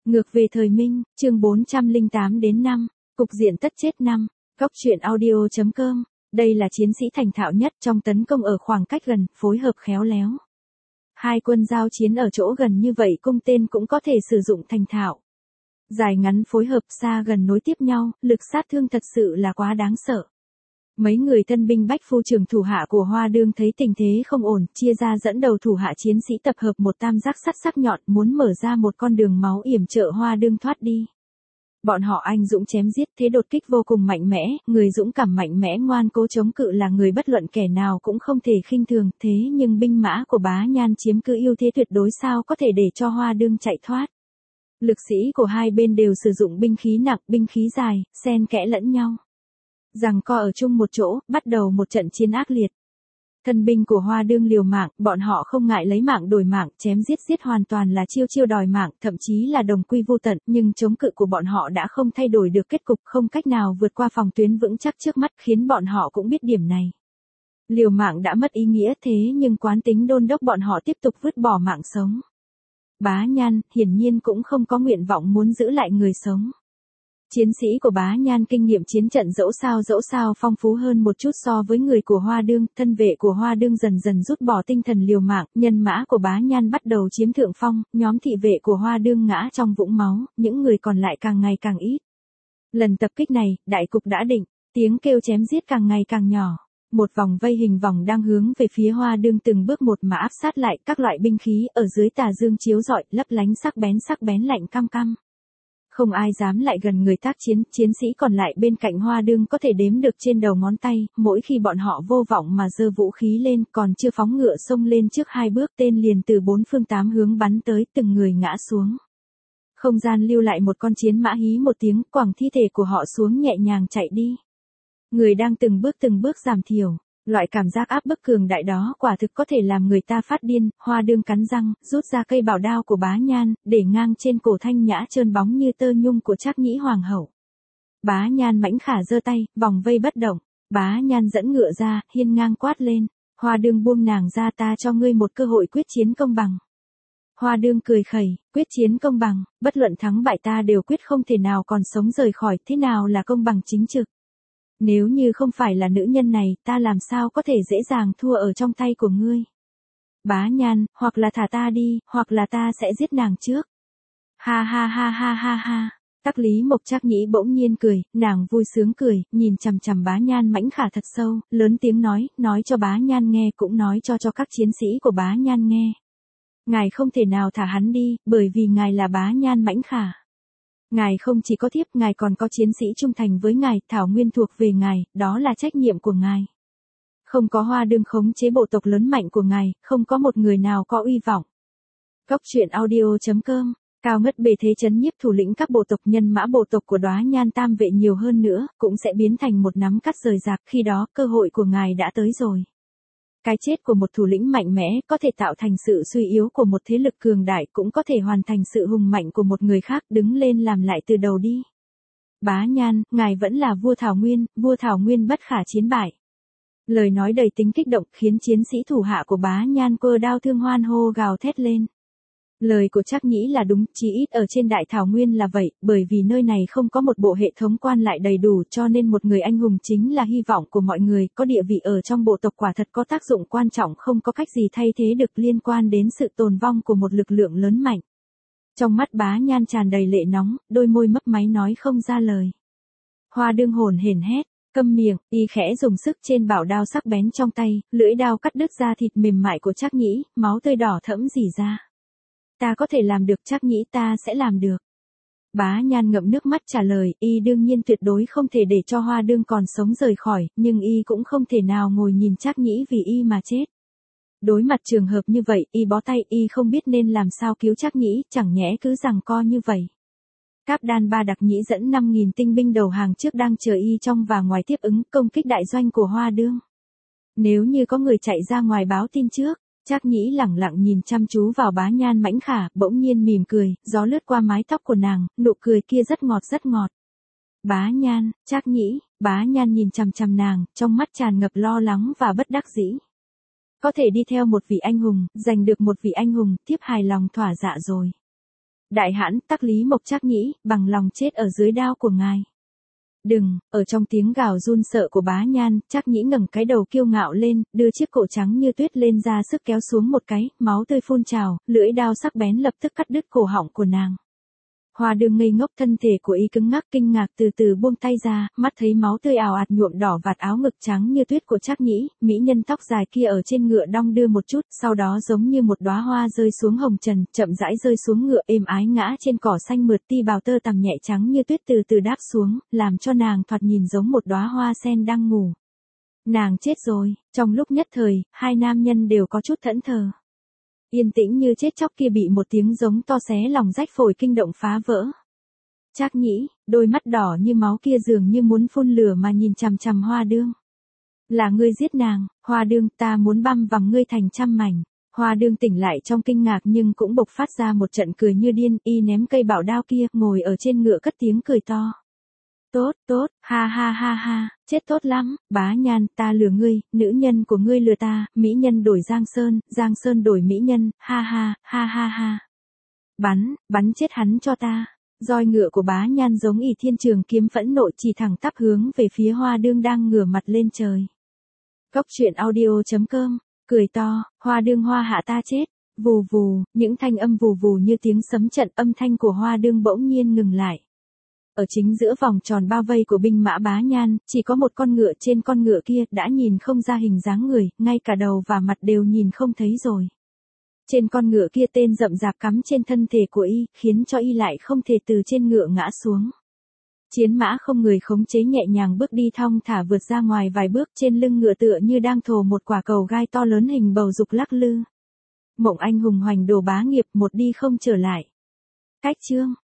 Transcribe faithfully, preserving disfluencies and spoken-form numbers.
Ngược về thời Minh, chương bốn trăm lẻ tám đến năm, cục diện tất chết năm, góc truyện audio chấm com, đây là chiến sĩ thành thạo nhất trong tấn công ở khoảng cách gần, phối hợp khéo léo. Hai quân giao chiến ở chỗ gần như vậy cung tên cũng có thể sử dụng thành thạo. Dài ngắn phối hợp xa gần nối tiếp nhau, lực sát thương thật sự là quá đáng sợ. Mấy người thân binh bách phu trưởng thủ hạ của Hoa Đương thấy tình thế không ổn, chia ra dẫn đầu thủ hạ chiến sĩ tập hợp một tam giác sắt sắc nhọn muốn mở ra một con đường máu yểm trợ Hoa Đương thoát đi. Bọn họ anh dũng chém giết, thế đột kích vô cùng mạnh mẽ, người dũng cảm mạnh mẽ ngoan cố chống cự là người bất luận kẻ nào cũng không thể khinh thường, thế nhưng binh mã của Bá Nhan chiếm cứ ưu thế tuyệt đối sao có thể để cho Hoa Đương chạy thoát. Lực sĩ của hai bên đều sử dụng binh khí nặng, binh khí dài, xen kẽ lẫn nhau. Giằng co ở chung một chỗ, bắt đầu một trận chiến ác liệt. Thân binh của Hoa Đương liều mạng, bọn họ không ngại lấy mạng đổi mạng, chém giết giết hoàn toàn là chiêu chiêu đòi mạng, thậm chí là đồng quy vô tận, nhưng chống cự của bọn họ đã không thay đổi được kết cục, không cách nào vượt qua phòng tuyến vững chắc trước mắt, khiến bọn họ cũng biết điểm này. Liều mạng đã mất ý nghĩa, thế nhưng quán tính đôn đốc bọn họ tiếp tục vứt bỏ mạng sống. Bá Nhan, hiển nhiên cũng không có nguyện vọng muốn giữ lại người sống. Chiến sĩ của Bá Nhan kinh nghiệm chiến trận dẫu sao dẫu sao phong phú hơn một chút so với người của Hoa Đương, thân vệ của Hoa Đương dần dần rút bỏ tinh thần liều mạng, nhân mã của Bá Nhan bắt đầu chiếm thượng phong, nhóm thị vệ của Hoa Đương ngã trong vũng máu, những người còn lại càng ngày càng ít. Lần tập kích này, đại cục đã định, tiếng kêu chém giết càng ngày càng nhỏ. Một vòng vây hình vòng đang hướng về phía Hoa Đương từng bước một mà áp sát lại, các loại binh khí ở dưới tà dương chiếu rọi, lấp lánh sắc bén sắc bén lạnh căm căm. Không ai dám lại gần người tác chiến, chiến sĩ còn lại bên cạnh Hoa Đương có thể đếm được trên đầu ngón tay, mỗi khi bọn họ vô vọng mà giơ vũ khí lên, còn chưa phóng ngựa xông lên trước hai bước, tên liền từ bốn phương tám hướng bắn tới, từng người ngã xuống. Không gian lưu lại một con chiến mã hí một tiếng, quẳng thi thể của họ xuống nhẹ nhàng chạy đi. Người đang từng bước từng bước giảm thiểu. Loại cảm giác áp bức cường đại đó quả thực có thể làm người ta phát điên. Hoa Đương cắn răng, rút ra cây bảo đao của Bá Nhan, để ngang trên cổ thanh nhã trơn bóng như tơ nhung của Trác Nhĩ hoàng hậu. Bá Nhan mãnh khả giơ tay, vòng vây bất động. Bá Nhan dẫn ngựa ra, hiên ngang quát lên. Hoa Đương buông nàng ra, ta cho ngươi một cơ hội quyết chiến công bằng. Hoa Đương cười khẩy, quyết chiến công bằng, bất luận thắng bại ta đều quyết không thể nào còn sống rời khỏi, thế nào là công bằng chính trực. Nếu như không phải là nữ nhân này, ta làm sao có thể dễ dàng thua ở trong tay của ngươi. Bá Nhan, hoặc là thả ta đi, hoặc là ta sẽ giết nàng trước. Ha ha ha ha ha ha. Tắc Lý Mộc Trác Nhĩ bỗng nhiên cười, nàng vui sướng cười, nhìn chằm chằm Bá Nhan mãnh khả thật sâu, lớn tiếng nói, nói cho Bá Nhan nghe cũng nói cho cho các chiến sĩ của Bá Nhan nghe. Ngài không thể nào thả hắn đi, bởi vì ngài là Bá Nhan mãnh khả. Ngài không chỉ có thiếp, ngài còn có chiến sĩ trung thành với ngài, thảo nguyên thuộc về ngài, đó là trách nhiệm của ngài. Không có Hoa Đương khống chế bộ tộc lớn mạnh của ngài, không có một người nào có uy vọng. Góc truyện audio chấm com, cao ngất bề thế chấn nhiếp thủ lĩnh các bộ tộc, nhân mã bộ tộc của Đóa Nhan Tam vệ nhiều hơn nữa, cũng sẽ biến thành một nắm cắt rời rạc, khi đó cơ hội của ngài đã tới rồi. Cái chết của một thủ lĩnh mạnh mẽ có thể tạo thành sự suy yếu của một thế lực cường đại, cũng có thể hoàn thành sự hùng mạnh của một người khác, đứng lên làm lại từ đầu đi. Bá Nhan, ngài vẫn là vua Thảo Nguyên, vua Thảo Nguyên bất khả chiến bại. Lời nói đầy tính kích động khiến chiến sĩ thủ hạ của Bá Nhan cơ đao thương hoan hô gào thét lên. Lời của Trác Nhĩ là đúng, chí ít ở trên Đại Thảo Nguyên là vậy, bởi vì nơi này không có một bộ hệ thống quan lại đầy đủ, cho nên một người anh hùng chính là hy vọng của mọi người, có địa vị ở trong bộ tộc quả thật có tác dụng quan trọng, không có cách gì thay thế được, liên quan đến sự tồn vong của một lực lượng lớn mạnh. Trong mắt Bá Nhan tràn đầy lệ nóng, đôi môi mấp máy nói không ra lời. Hoa Đương hồn hển hét, câm miệng, y khẽ dùng sức trên bảo đao sắc bén trong tay, lưỡi đao cắt đứt da thịt mềm mại của Trác Nhĩ, máu tươi đỏ thẫm rỉ ra. Ta có thể làm được, Trác Nhĩ, ta sẽ làm được. Bá Nhan ngậm nước mắt trả lời, y đương nhiên tuyệt đối không thể để cho Hoa Đương còn sống rời khỏi, nhưng y cũng không thể nào ngồi nhìn Trác Nhĩ vì y mà chết. Đối mặt trường hợp như vậy, y bó tay, y không biết nên làm sao cứu Trác Nhĩ, chẳng nhẽ cứ giằng co như vậy. Cáp Đan Ba Đặc Nhĩ dẫn năm nghìn tinh binh đầu hàng trước đang chờ y trong và ngoài tiếp ứng công kích đại doanh của Hoa Đương. Nếu như có người chạy ra ngoài báo tin trước, Trác Nhĩ lẳng lặng nhìn chăm chú vào Bá Nhan mãnh khả, bỗng nhiên mỉm cười, gió lướt qua mái tóc của nàng, nụ cười kia rất ngọt rất ngọt. Bá Nhan, Trác Nhĩ, Bá Nhan nhìn chằm chằm nàng, trong mắt tràn ngập lo lắng và bất đắc dĩ. Có thể đi theo một vị anh hùng, giành được một vị anh hùng, thiếp hài lòng thỏa dạ rồi. Đại hãn Tắc Lý Mộc Trác Nhĩ, bằng lòng chết ở dưới đao của ngài. Đừng, ở trong tiếng gào run sợ của Bá Nhan, Trác Nhĩ ngẩng cái đầu kiêu ngạo lên, đưa chiếc cổ trắng như tuyết lên ra sức kéo xuống một cái, máu tươi phun trào, lưỡi đao sắc bén lập tức cắt đứt cổ họng của nàng. Hoa Đương ngây ngốc, thân thể của y cứng ngắc, kinh ngạc từ từ buông tay ra, mắt thấy máu tươi ào ạt nhuộm đỏ vạt áo ngực trắng như tuyết của Trác Nhĩ, mỹ nhân tóc dài kia ở trên ngựa đong đưa một chút, sau đó giống như một đóa hoa rơi xuống hồng trần, chậm rãi rơi xuống ngựa, êm ái ngã trên cỏ xanh mượt, ti bào tơ tằm nhẹ trắng như tuyết từ từ đáp xuống, làm cho nàng thoạt nhìn giống một đóa hoa sen đang ngủ. Nàng chết rồi. Trong lúc nhất thời, hai nam nhân đều có chút thẫn thờ. Yên tĩnh như chết chóc kia bị một tiếng giống to xé lòng rách phổi kinh động phá vỡ. Trác Nhĩ, đôi mắt đỏ như máu kia dường như muốn phun lửa mà nhìn chằm chằm Hoa Đương. Là ngươi giết nàng, Hoa Đương, ta muốn băm vằm ngươi thành trăm mảnh. Hoa Đương tỉnh lại trong kinh ngạc nhưng cũng bộc phát ra một trận cười như điên, y ném cây bảo đao kia, ngồi ở trên ngựa cất tiếng cười to. Tốt, tốt, ha ha ha ha, chết tốt lắm, Bá Nhan, ta lừa ngươi, nữ nhân của ngươi lừa ta, mỹ nhân đổi Giang Sơn, Giang Sơn đổi mỹ nhân, ha ha, ha ha ha. Bắn, bắn chết hắn cho ta. Roi ngựa của Bá Nhan giống ỷ thiên trường kiếm phẫn nộ chỉ thẳng tắp hướng về phía Hoa Đương đang ngửa mặt lên trời. Góc truyện audio chấm com, cười to, Hoa Đương hoa hạ ta chết, vù vù, những thanh âm vù vù như tiếng sấm trận, âm thanh của Hoa Đương bỗng nhiên ngừng lại. Ở chính giữa vòng tròn bao vây của binh mã Bá Nhan, chỉ có một con ngựa, trên con ngựa kia đã nhìn không ra hình dáng người, ngay cả đầu và mặt đều nhìn không thấy rồi. Trên con ngựa kia tên rậm rạp cắm trên thân thể của y, khiến cho y lại không thể từ trên ngựa ngã xuống. Chiến mã không người khống chế nhẹ nhàng bước đi thong thả vượt ra ngoài vài bước, trên lưng ngựa tựa như đang thồ một quả cầu gai to lớn hình bầu dục lắc lư. Mộng anh hùng hoành đồ bá nghiệp, một đi không trở lại. Cách chương